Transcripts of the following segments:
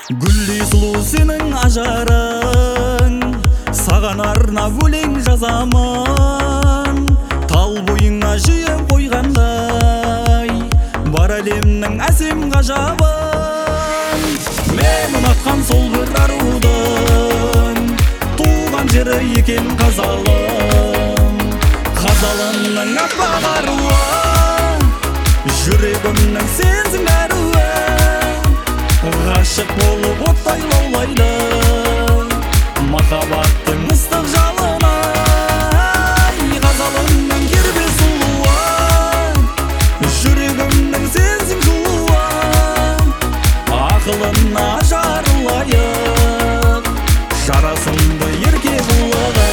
Гүлдей сұлу сенің ажарың, саған арнап өлең жазамын. Тал бойыңа жиі қойғандай, бар әлемнің әсем ғажабын. Мен ұнатқан сол бір арудың, туған жері екен Қазалым. Қазалымның аппақ аруы, жүрегімнің сенсің әруі. Ғашық болып оттай лаулайды махаббаттың ыстық жалыны. Қазалымның кербез сұлуы, жүрегімнің сенсің жылуы. Ақылына жарылайық, жарасымды ерке қылығы.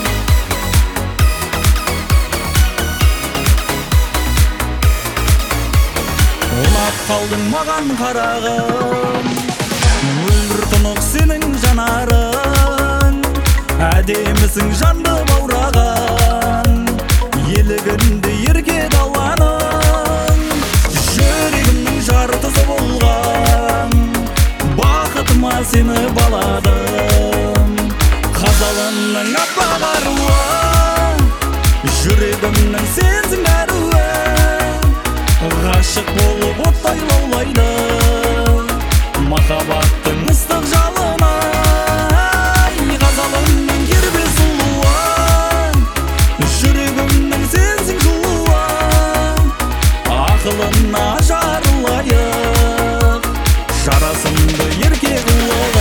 Ұнап қалдың маған қарағым, мөлдір тұнық сенің жанарың. Әдемісің жанды баураған, елігінде ерке даланың. Жүрегімнің жартысы болған, бақытыма сені баладым. Қазалымның аппақ аруы, жүрегімнің сенсің әруі. Ғашық болып оттай лаулайды махаббаттың ыстық жалыны. Қазалымның кербез сұлуы, жүрегімнің сенсің жылуы. Ақылына жарылайық, жарасымды ерке қылығы.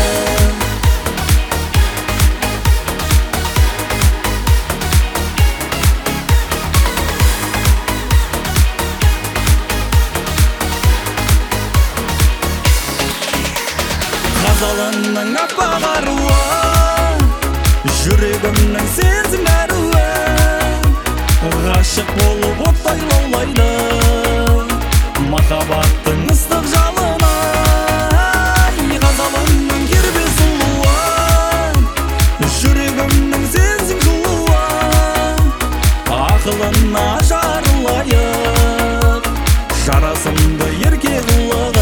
Қазалымның аппақ аруы, жүрегімнің сенсің әруі. Ғашық болып оттай лаулайды махаббаттың ыстық жалыны. Қазалымның кербез сұлуы, жүрегімнің сенсің жылуы. Ақылына жарылайық, жарасымды ерке қылығы.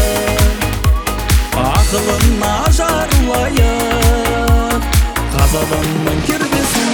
Ақылына жарылайық, Қазалымның кербез